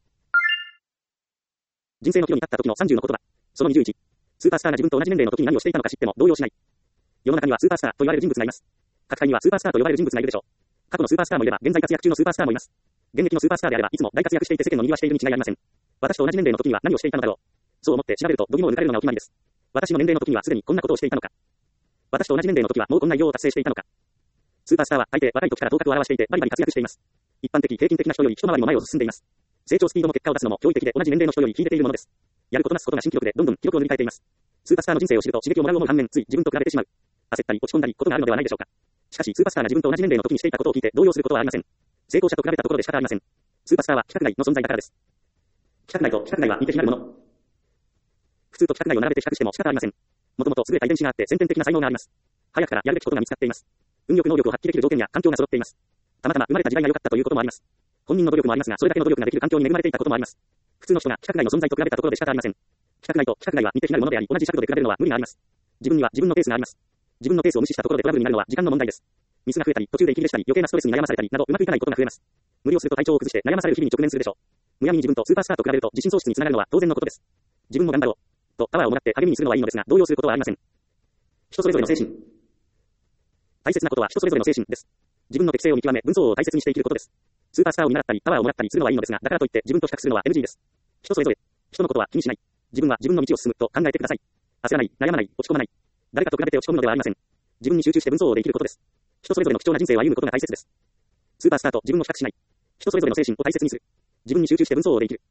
人生の岐路に立った時の30の言葉。その21。スーパースターが自分と同じ年齢の時に何をしていたのか知っても動揺しない。世の中にはスーパースターと言われる人物がいます。各界にはスーパースターと呼ばれる人物がいるでしょう。過去のスーパースターもいれば現在活躍中のスーパースターもいます。現役のスーパースターであればいつも大活躍していて世間の賑わしているに違いありません。私と同じ年齢の時には何をしていたのだろう。そう思って調べると度肝を抜かれるのがお決まりです。私の年齢の時にはすでにこんなことをしていたのか。私と同じ年齢の時はもうこんな偉業を達成していたのか。スーパースターは大抵若い時から頭角を現していてバリバリ活躍しています。一般的平均的な人より一回りも前を進んでいます。成長スピードも結果を出すのも驚異的で同じ年齢の人より秀でているものです。やることなすことが新記録でどんどん記録を塗り替えています。スーパースターの人生を知ると刺激をもらう思う反面つい自分と比べてしまう。焦ったり落ち込んだりことがあるのではないでしょうか。しかしスーパースターが自分と同じ年齢の時にしていたことを聞いて動揺することはありません。成功者と比べたところで仕方ありません。スーパースターは規格外の存在だからです。規格外と規格外は似て非なるもの。普通と規格外を並べて比較しても仕方ありません。もともと優れた遺伝子があって先天的な才能があります。早くからやるべきことが見つかっています。運力能力を発揮できる条件や環境が揃っています。たまたま生まれた時代が良かったということもあります。本人の努力もありますが、それだけの努力ができる環境に恵まれていたこともあります。普通の人が規格外の存在と比べたところで仕方ありません。規格外と規格外は似て非なるものであり、同じ尺度で比べるのは無理があります。自分には自分のペースがあります。自分のペースを無視したところでトラブルになるのは時間の問題です。ミスが増えたり、途中で息切れしたり、余計なストレスに悩まされたりなどうまくいかないことが増えます。無理をすると体調を崩して悩まされる日々に直面するでしょう。むやみに自分とスーパースターと比べると自信喪失につながるのは当然のことです。自分も頑張ろうとパワーをもらって励みにするのはいいのですが、動揺することはありません。人それぞれの精神。大切なことは人それぞれの精神です。自分の適性を見極め、分層を大切にして生きることです。スーパースターを見習ったり、パワーをもらったりするのはいいのですが、だからといって自分と比較するのは NG です。人それぞれ。人のことは気にしない。自分は自分の道を進むと考えてください。焦らない、悩まない、落ち込まない。誰かと比べて落ち込むのではありません。自分に集中して分層をで生きることです。人それぞれの貴重な人生を歩むことが大切です。スーパースターと自分を比較しない。人それぞれの精神を大切にする。自分に集中して分層をで生きる。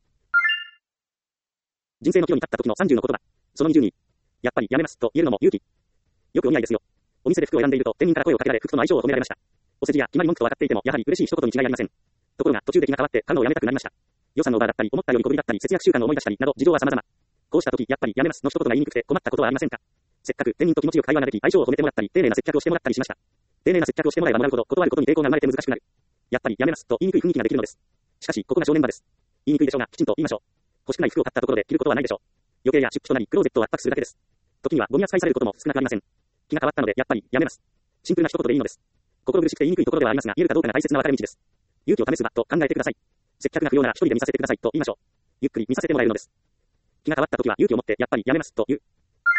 人生の岐路に立った時の30の言葉。その22。やっぱりやめますと言えるのも勇気。よくお似合いですよ。お店で服を選んでいると店員から声をかけられ服との相性を褒められました。お世辞や決まり文句と分かっていてもやはり嬉しい一言に違いありません。ところが途中で気が変わって買うのをやめたくなりました。予算のオーバーだったり思ったより小ぶりだったり節約習慣を思い出したりなど事情は様々。こうした時やっぱりやめますの一言が言いにくくて困ったことはありませんか。せっかく店員と気持ちよく会話ができ相性を褒めてもらったり丁寧な接客をしてもらったりしました。丁寧な接客をしてもらえばもらうほど断ることに抵抗が生まれて難しくなる。やっぱりやめますと言いにくい雰囲気ができるのです。しかしここが正念場です。言いにくいでしょうがきちんと言いましょう。欲しくない服を買ったところで着ることはないでしょう。余計や出費となりクローゼットを圧迫するだけです。時にはゴミ扱いされることも少なくありません。気が変わったのでやっぱりやめます。シンプルな一言でいいのです。心苦しくて言いにくいところではありますが言えるかどうかが大切な分かれ道です。勇気を試す場と考えてください。接客が不要なら一人で見させてくださいと言いましょう。ゆっくり見させてもらえるのです。気が変わった時は勇気を持ってやっぱりやめますと言う。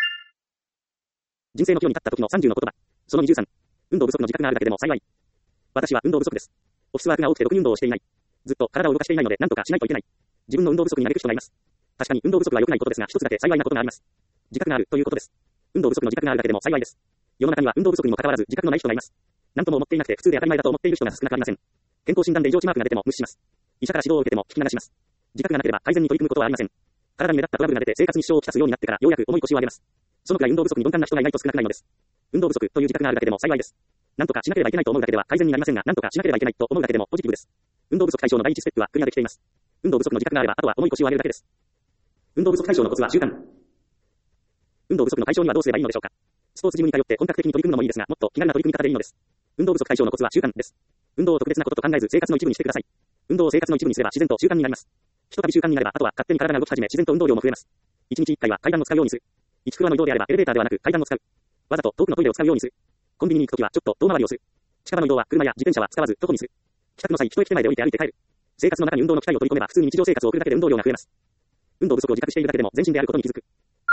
人生の岐路に立った時の30の言葉。その23。運動不足の自覚があるだけでも幸い。私は運動不足です。オフィスワークが多くてろくに運動をしていない。ずっと体を動かしていないので何とかしないといけない。自分の運動不足に嘆く人がいます。 確かに運動不足は良くないことですが、一つだけ幸いなことがあります。自覚があるということです。運動不足の自覚があるだけでも幸いです。世の中には運動不足にもかかわらず自覚のない人がいます。何とも思っていなくて普通で当たり前だと思っている人が少なくありません。健康診断で異常値マークが出ても無視します。医者から指導を受けても聞き流します。自覚がなければ改善に取り組むことはありません。体に目立ったトラブルが出て生活に支障をきたすようになってからようやく重い腰を上げます。そのくらい運動不足に鈍感な人がいないと少なくないのです。運動不足という自覚があるだけでも幸いです。なんとかしなければいけないと思うだけでは改善になりませんが、なんとかしなければいけないと思うだけでもポジティブです。運動不足解消の第一ステップはクリアできています。運動不足の自覚があれば、あとは重い腰を上げるだけです。運動不足解消のコツは習慣。運動不足の解消にはどうすればいいのでしょうか。スポーツジムに通って本格的に取り組むのもいいですが、もっと気軽な取り組み方でいいのです。運動不足解消のコツは習慣です。運動を特別なことと考えず生活の一部にしてください。運動を生活の一部にすれば自然と習慣になります。ひとたび習慣になれば、あとは勝手に体が動き始め、自然と運動量も増えます。1日1回は階段を使うようにする。1フロアの移動であればエレベーターではなく階段を使う。わざと遠くのトイレを使うようにする。コンビニに行くときはちょっと遠回りをする。近場の移動は車や自転車は使わず徒歩にする。帰宅の際、一駅手前で降りて歩いて帰る。生活の中に運動の機会を取り込めば普通に日常生活を送るだけで運動量が増えます。運動不足を自覚しているだけでも全身であることに気づく。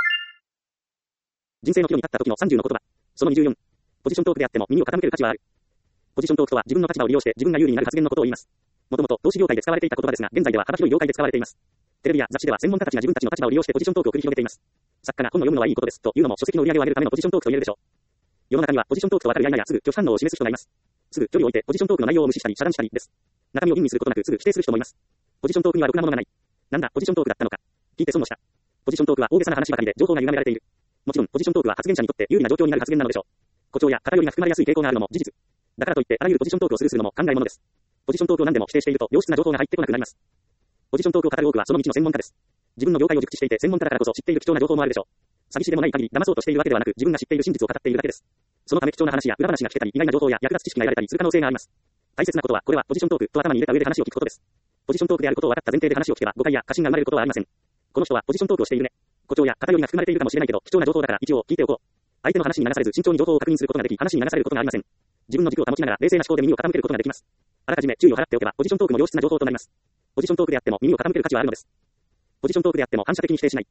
人生の岐路に立った時の30の言葉。その24。ポジショントークであっても耳を傾ける価値はある。ポジショントークとは自分の立場を利用して自分が有利になる発言のことを言います。もともと投資業界で使われていた言葉ですが、現在では幅広い業界で使われています。テレビや雑誌では専門家たちが自分たちの立場を利用してポジショントークを繰り広げています。作家が本を読むのはいいことですというのも書籍の売り上げを上げるためのポジショントークと言えるでしょう。世の中にはポジショントークと分かるや否やすぐ拒否反応を示す人がいます。すぐ距離を置いてポジショントークの内容を無視したり遮断したりです。中身を吟味することなくすぐ否定する人もいます。ポジショントークにはろくなものがない。なんだポジショントークだったのか。聞いて損をした。ポジショントークは大げさな話ばかりで情報が歪められている。もちろんポジショントークは発言者にとって有利な状況になる発言なのでしょう。誇張や偏りが含まれやすい傾向があるのも事実。だからといってあらゆるポジショントークをスルーするのも考えものです。ポジショントークを何でも否定していると良質な情報が入ってこなくなります。ポジショントークを語る多くはその道の専門家です。自分の業界を熟知していて専門家だからこそ知っている貴重な情報もあるでしょう。詐欺師でもない限り騙そうとしているわけではなく自分が知っている真実を語っているだけです。そのため貴重な話や裏話が聞けたり意外な情報や役立つ知識が得られたりする可能性があります。大切なことはこれはポジショントークと頭に入れた上で話を聞くことです。ポジショントークであることを分かった前提で話を聞けば誤解や過信が生まれることはありません。この人はポジショントークをしているね。誇張や偏りが含まれているかもしれないけど貴重な情報だから一応聞いておこう。相手の話に流されず慎重に情報を確認することができ話に流されることがありません。自分の軸を保ちながら冷静な思考で耳を傾けることができます。あらかじめ注意を払っておけばポジショントークも良質な情報となります。ポジショントークであっても耳を傾ける価値はあるのです。ポジショントークであっても反射的に否定しない。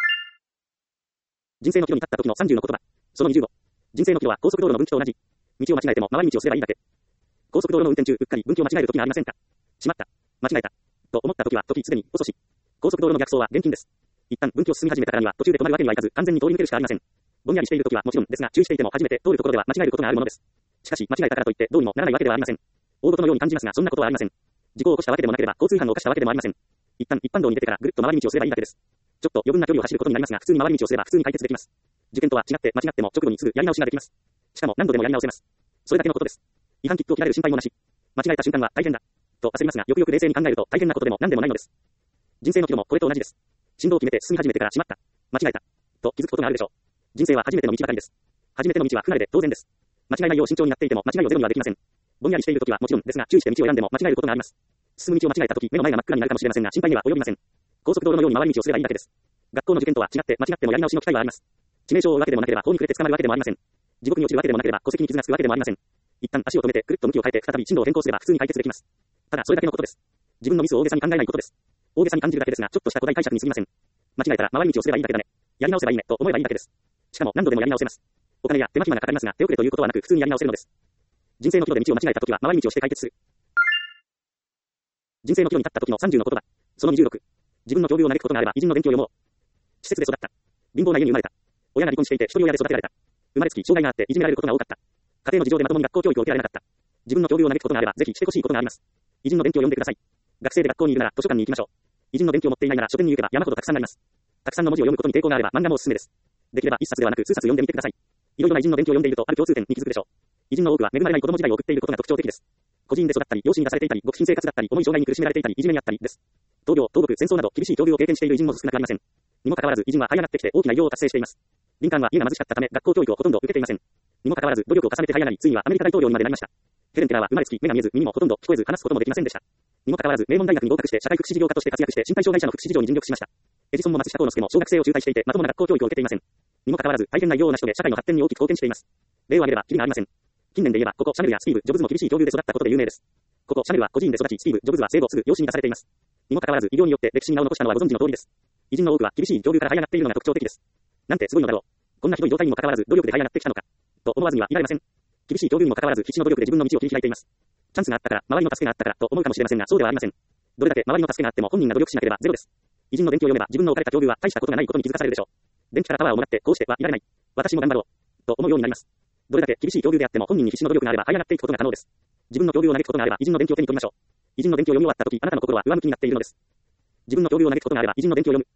人生の岐路に立った時の30の言葉。その25。人生の岐路は高速道路の分岐と同じ。道を間違えても回り道をすればいいだけ。高速道路の運転中うっかり分岐を間違える時がありませんか。しまった。間違えた。と思った時は時すでに遅し。高速道路の逆走は厳禁です。一旦分岐を進み始めたからには途中で止まるわけにはいかず完全に通り抜けるしかありません。ぼんやりしている時はもちろんですが注意していても初めて通るところでは間違えることがあるものです。しかし間違えたからといってどうにもならないわけではありません。大事のように感じますがそんなことはありません。事故を起こしたわけでもなければ交通違反を犯したわけでもありません。一旦一般道に出てからぐるっと回り道をすればいいだけです。ちょっと余分な距離を走ることになりますが普通に回り道をすれば普通に解決できます。受験とは違って間違っても直後にすぐやり直しができます。しかも何度でもやり直せます。それだけのことです。違反切符を切られる心配もなし。間違えた瞬間は大変だ。と焦りますがよくよく冷静に考えると大変なことでも何でもないのです。人生の岐路もこれと同じです。進路を決めて進み始めてからしまった。間違えた。と気づくことがあるでしょう。人生は初めての道ばかりです。初めての道は不慣れで当然です。間違えないよう慎重になっていても間違いをゼロにはできません。ぼんやりしているときはもちろんですが注意して道を選んでも間違えることがあります。進む道を間違えたとき目の前が真っ暗になるかもしれませんが心配には及びません。高速道路のように回り道をすればいいだけです。学校の受験とは違って間違ってもやり直しの機会はあります。致命傷を負うわけでもなければ法に触れて捕まるわけでもありません。地獄に落ちるわけでもなければ戸籍に傷がつくわけでもありません。一旦足を止めてくるっと向きを変えて再び進路を変更すれば普通に解決できます。ただそれだけのことです。自分のミスを大げさに考えないことです。大げさに感じるだけですがちょっとした古代解釈に過ぎません。間違えたら回り道をすればいいだけだね。やり直せばいいねと思えばいいだけです。しかも何度でもやり直せます。お金や手間暇がかかりますが手遅れということはなく普通にやり直せるのです。人生の岐路で道を間違えたときは回り道をして解決する。人生の岐路に立った時の30の言葉。その26。自分の境遇を嘆くことがあれば偉人の伝記を読もう。施設で育った。貧乏な家に生まれた。親が離婚していて一人親で育てられた。生まれつき障害があっていじめられることが多かった。家庭の事情でまともに学校教育を受けられなかった。自分の境遇を嘆くことがあればぜひしてほしいことがあります。偉人の伝記を読んでください。学生で学校にいるなら図書館に行きましょう。偉人の伝記を持っていないなら書店に行けば山ほどたくさんあります。たくさんの文字を読むことに抵抗があれば漫画もおすすめです。できれば一冊ではなく数冊読んでみてください。いろいろな偉人の伝記を読んでいるとある共通点に気づくでしょう。偉人の多くは恵まれない子供時代を送っていることが特徴的です。孤児院で育ったり、養子に出されていたり、極貧生活だったり、重い障害に苦しめられていたり、いじめにあったりです。闘病、倒木、戦争など厳しい境遇を経験している偉人も少なくありません。にもかかわらず偉人は這い上がってきて大きな偉業を達成しています。リンカーンは家が貧しかったため学校教育をほとんど受けていません。にもかかわらず努力を重ねて這い上がり、ついにはアメリカ大統領にまでなりました。ヘレン・ケラーは生まれつき目が見えず、耳もほとんど聞こえず話すこともできませんでした。にもかかわらず名門大学に合格して社会福祉事業家として活躍して身体障害者の福祉事業に尽力しました。エジソンも松下幸之助も小学生を中退していてまともな学校教育を受けていません。にもかかわらず大変な偉業を成し遂げ社会の発展に大きく貢献しています。例を挙げればキリがありません。近年で言えばここシャネルやスティーブ・ジョブズも厳しい境遇で育ったことで有名です。ここシャネルは孤児院で育ち、スティーブ・ジョブズは生後すぐ養子に出されています。にもかかわらず医療によって歴史に名を残したのはご存知の通りです。偉人の多くは厳しい境遇から這い上がっているのが特徴的です。なんてすごいのだろう。こんなひどい状態にもかかわらず努力で這い上がってきたのか。と思わずにはいられません。厳しい境遇にもかかわらず必死の努力で自分の道を切り開いています。チャンスがあったから、周りの助けがあったからと思うかもしれませんが、そうではありません。どれだけ周りの助けがあっても本人が努力しなければゼロです。 偉人の伝記を読めば自分の置かれた境遇は大したことがないことに気づかされるでしょう。電気からパワーをもらってこうしてはいられない。私も頑張ろう。と思うようになります。どれだけ厳しい境遇であっても本人に必死の努力があれば這い上がっていくことが可能です。自分の境遇を嘆くことがあれば偉人の伝記を手に取りましょう。偉人の伝記を読み終わったとき、あなたの心は上向きになっているのです。自分の境遇を嘆くことがあれば偉人の伝記を読む。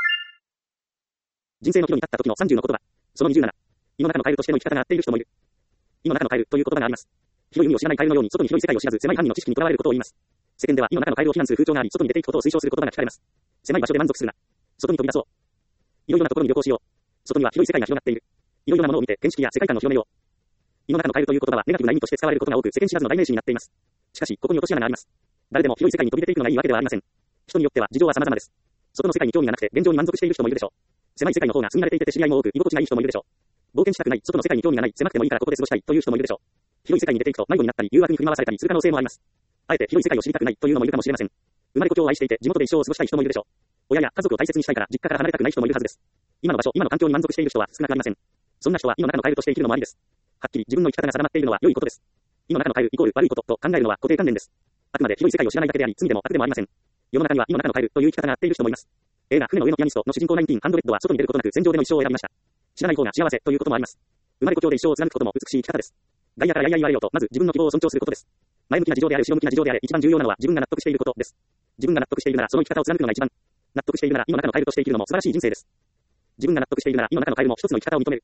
人生の岐路に立った時の30の言葉。その27。胃の中のカエルとしての生き方が合っている人もいる。胃の中のカエルという言葉があります。広い海を知らないカエルのように外に広い世界を知らず狭い範囲の知識にとらわれることを言います。世間では胃の中のカエルを非難する風潮があり、外に出ていくことを推奨する言葉が聞かれます。狭い場所で満足するな。外に飛び出そう。いろいろなところに旅行しよう。外には広い世界が広がっている。いろいろなものを見て見識や世界観を広めよう。胃の中のカエルという言葉はネガティブな意味として使われることが多く世間知らずの代名詞になっています。しかし、ここに落とし穴があります。誰でも広い世界に飛び出ていくのがいいわけではありません。人によっては事情は様々です。外の世界に興味がなくて現状に満足している人もいるでしょう。狭い世界の方が住み慣れていて知り合いも多く居心地がいい人もいるでしょう。冒険したくない、外の世界に興味がない、狭くてもいいからここで過ごしたいという人もいるでしょう。広い世界に出ていくと迷子になったり、誘惑に振り回されたりする可能性もあります。あえて広い世界を知りたくないというのもいるかもしれません。生まれ故郷を愛していて地元で一生を過ごしたい人もいるでしょう。親や家族を大切にしたいから実家から離れたくない人もいるはずです。今の場所、今の環境に満足している人は少なくありません。そんな人は胃の中のカエルとして生きるのもありです。はっきり自分の生き方が定まっているのは良いことです。胃の中のカエルイコール悪いことと考えるのは固定観念です。あくまで広い世界を知らないだけであり、罪でも悪でもありません。世の中には胃の中のカエルという生き方が合っている人もいます。映画船の上のピアニストの主人公19ハンドレッドは外に出ることなく戦場での一生を選びました。知らない方が幸せということもあります。生まれ故郷で一生を貫くことも美しい生き方です。外野からやいやい言われようと、まず自分の希望を尊重することです。前向きな事情であれ後ろ向きな事情であれ、一番重要なのは自分が納得していることです。自分が納得しているならその生き方を貫くのが一番。納得しているなら胃の中のカエルとして生きるのも素晴らしい人生です。自分が納得しているなら胃の中のカエルも一つの生き方を認める。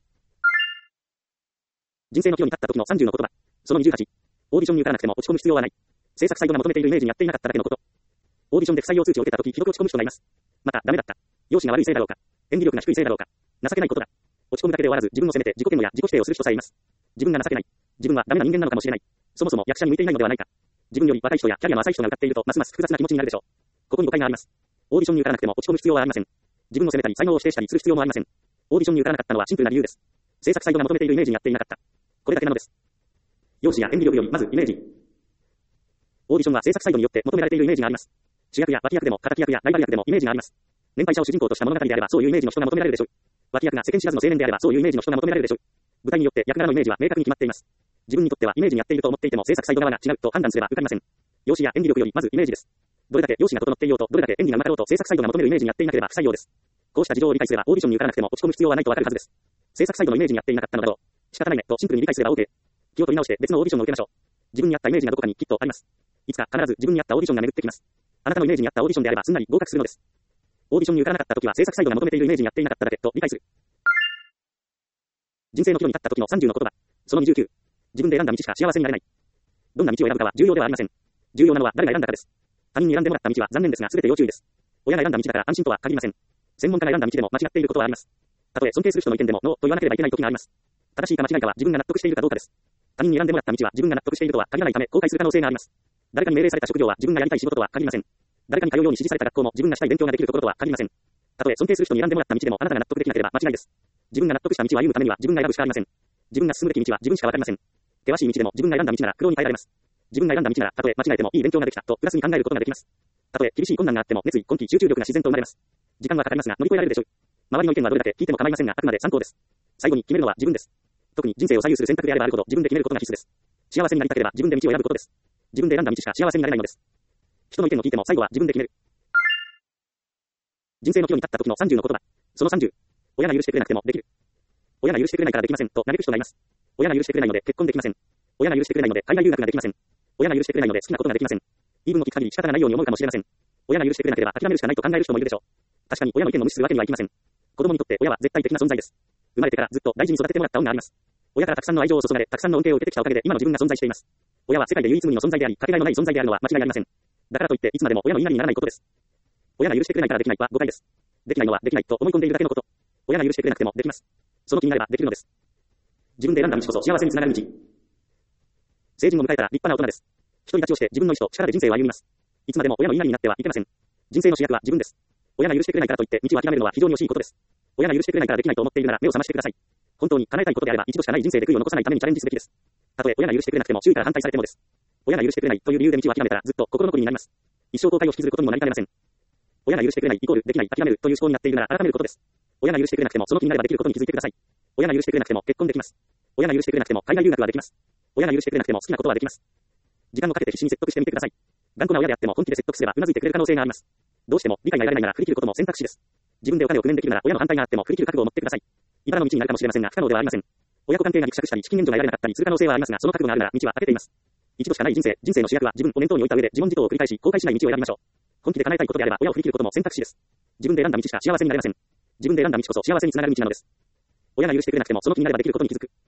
人生の岐路に立った時の30の言葉。その28。オーディションに受からなくても落ち込む必要はない。制作サイドが求めているイメージにやっていなかっただけのこと。オーディションで不採用通知を受けた時ひどく落ち込む人がいます。また、ダメだった。容姿が悪いせいだろうか。演技力が低いせいだろうか。情けないことだ。落ち込むだけで終わらず自分を責めて自己嫌悪や自己否定をする人さえいます。自分が情けない。自分はダメな人間なのかもしれない。そもそも役者に向いていないのではないか。自分より若い人やキャリアの浅い人が歌っているとますます複雑な気持ちになるでしょう。ここに誤解があります。オーディションに受からなくても落ち込む必要はありません。自分を責めたり才能を否定したりする必要もありません。オーディションに受からなかったのはシンプルな理由です。制作サイドが求めているイメージにやっていなかった。これだけなのです。容姿や演技力よりまずイメージ。オーディションは制作サイドによって求められているイメージがあります。主役や脇役でも敵役やライバル役でもイメージがあります。年配者を主人公とした物語であればそういうイメージの人が求められるでしょう。脇役が世間知らずの青年であればそういうイメージの人が求められるでしょう。舞台によって役柄のイメージは明確に決まっています。自分にとってはイメージにやっていると思っていても制作サイド側が違うと判断すれば受かりません。容姿や演技力よりまずイメージです。どれだけ容姿が整っていようとどれだけ演技がうまかろうと制作サイドが求めるイメージにやっていなければ不採用です。こうした事情を理解すればオーディションに受からなくても落ち込む必要はないとわかるはずです。制作サイドのイメージにやっていなかったのだろう。仕方ないねとシンプルに理解すれば OK。気を取り直して別のオーディションを受けましょう。自分に合ったイメージがどこかにきっとあります。いつか必ず自分に合ったオーディションが巡ってきます。あなたのイメージに合ったオーディションであればすんなり合格するのです。オーディションに受からなかった時は制作サイドが求めているイメージにやっていなかっただけと理解する。人生の岐路に立った時の30の言葉。その29。自分で選んだ道しか幸せになれない。どんな道を選ぶかは重要ではありません。重要なのは誰が選んだかです。他人に選んでもらった道は残念ですが全て要注意です。親が選んだ道だから安心とは限りません。専門家が選んだ道でも間違っていることはあります。たとえ尊敬する人の意見でもノーと言わなければいけない時があります。正しいか間違いかは自分が納得しているかどうかです。他人に選んでもらった道は自分が納得しているとは限らないため後悔する可能性があります。誰かに命令された職業は自分がやりたい仕事とは限りません。誰かに通うように指示された学校も自分がしたい勉強ができるところとは限りません。たとえ尊敬する人に選んでもらった道でもあなたが納得できなければ間違いです。自分が納得した道を歩むためには自分が選ぶしかありません。自分が進むべき道は自分しかわかりません。険しい道でも自分が選んだ道なら苦労に耐えられます。自分が選んだ道ならたとえ間違えてもいい勉強ができたとプラスに考えることができます。たとえ厳しい困難があっても熱意、根気、集中力が自然と生まれます。時間はかかりますが乗り越えられるでしょう。周りの意見はどれだけ聞いても構いませんがあくまで参考です。最後に決めるのは自分です。特に人生を左右する選択であればあるほど自分で決めることが必須です。幸せになりたければ自分で道を選ぶことです。自分で選んだ道しか幸せになれないのです。人の意見を聞いても最後は自分で決める。人生の岐路に立った時の30の言葉。その30。親が許してくれなくてもできる。親が許してくれないからできませんと嘆く人がいます。親が許してくれないので結婚できません。親が許してくれないので海外留学ができません。親が許してくれないので好きなことができません。言い分を聞く限り仕方がないように思うかもしれません。親が許してくれなければ諦めるしかないと考える人もいるでしょう。確かに親の意見を無視するわけにはいきません。子供にとって親は絶対的な存在です。生まれてからずっと大事に育ててもらった恩があります。親からたくさんの愛情を注がれ、たくさんの恩恵を受けてきたおかげで今の自分が存在しています。親は世界で唯一無二の存在であり、かけがえのない存在であるのは間違いありません。だからといっていつまでも親の言いなりにならないことです。親が許してくれないからできないは誤解です。できないのはできないと思い込んでいるだけのこと。親が許してくれなくてもできます。その気になればできるのです。自分で選んだ道こそ幸せにつながる道。成人を迎えたら立派な大人です。一人立ちをして自分の意志と力で人生を歩みます。いつまでも親の言いなりになってはいけません。人生の主役は自分です。親が許してくれないからといって道を諦めるのは非常に惜しいことです。親が許してくれないからできないと思っているなら目を覚ましてください。本当に叶えたいことであれば一度しかない人生で悔いを残さないためにチャレンジすべきです。たとえ親が許してくれなくても周囲から反対されてもです。親が許してくれないという理由で道を諦めたらずっと心残りになります。一生後悔を引きずることにもなりかねません。親が許してくれないイコールできない諦めるという思考になっているなら改めることです。親が許してくれなくてもその気になればできることに気づいてください。親が許してくれなくても結婚できます。親が許してくれなくても海外留学はできます。親が許してくれなくても好きなことはできます。時間をかけて必死に説得してみてください。頑固な親であっても本気で説得すればうなずいてくれる可能性があります。 どうしても理解が得られないなら振り切ることも選択肢です。自分でお金を工面できるなら親の反対があっても振り切る覚悟を持ってください。茨の道になるかもしれませんが不可能ではありません。親子関係がぎくしゃくしたり資金援助が得られなかったりする可能性はありますが、その覚悟があるなら道は開けています。一度しかない人生の主役は自分を念頭に置いた上で自問自答を繰り返し後悔しない道を選びましょう。本気で叶えたいことであれば親を振り切ることも選択肢です。自分で選んだ道しか幸せになれません。自分で選んだ道こそ幸せにつながる道なのです。親が許してくれなくてもその気になればできることに気づく。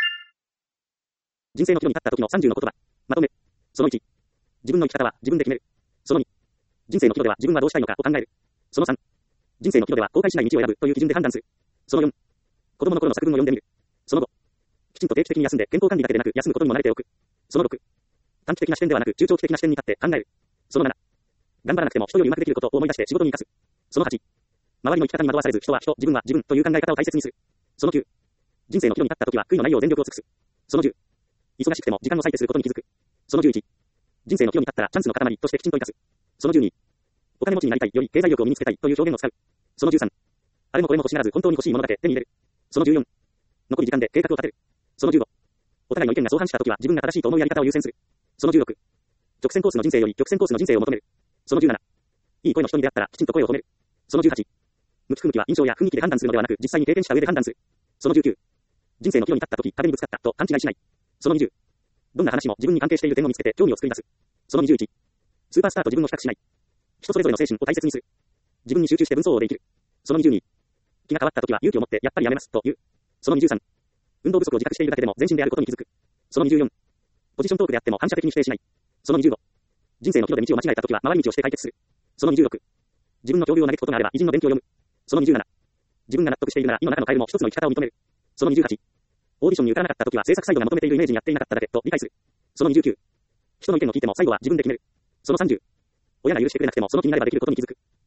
人生の岐路に立った時の30の言葉。まとめ。その1。自分の生き方は自分で決める。その2。人生の岐路では自分はどうしたいのかを考える。その3。人生の岐路では後悔しない道を選ぶという基準で判断する。その4。子供の頃の作文を読んでみる。その5。きちんと定期的に休んで健康管理だけでなく休むことにも慣れておく。その6。短期的な視点ではなく中長期的な視点に立って考える。その7。頑張らなくても人よりうまくできることを思い出して仕事に生かす。その8。周りの生き方に惑わされず人は人、自分は自分という考え方を大切にする。その9。人生の岐路に立った時は悔いのないよう全力を尽くす。その10。忙しくても時間を割いてすることに気づく。その11。人生の岐路に立ったらチャンスの塊としてきちんと生かす。その12。お金持ちになりたいより経済力を身につけたいという表現を使う。その13。あれもこれも欲しがらず本当に欲しいものだけ手に入れる。その14。残り時間で計画を立てる。その15。お互いの意見が相反した時は自分が正しいと思うやり方を優先する。その16。直線コースの人生より曲線コースの人生を求める。その17。いい声の人に出会ったらきちんと声を止める。その18。向き不向きは印象や雰囲気で判断するのではなく実際に経験した上で判断する。その19。人生の岐路に立った時壁にぶつかったと勘違いしない。その20。どんな話も自分に関係している点を見つけて興味を作り出す。その21。スーパースターと自分を比較しない。人それぞれの精神を大切にする。自分に集中して分相応で生きる。その22。気が変わった時は勇気を持ってやっぱりやめますと言う。その23。運動不足を自覚しているだけでも全身であることに気づく。その24。ポジショントークであっても反射的に否定しない。その25。人生の岐路で道を間違えた時は回り道をして解決する。その26。自分の境遇を嘆くことがあれば偉人の勉強を読む。その27。自分が納得しているなら今の中のカエルも一つの生き方を認める。その28。オーディションに受からなかった時は制作サイドが求めているイメージにやっていなかっただけと理解する。その29。人の意見を聞いても最後は自分で決める。その30。親が許してくれなくてもその気になればできることに気づく。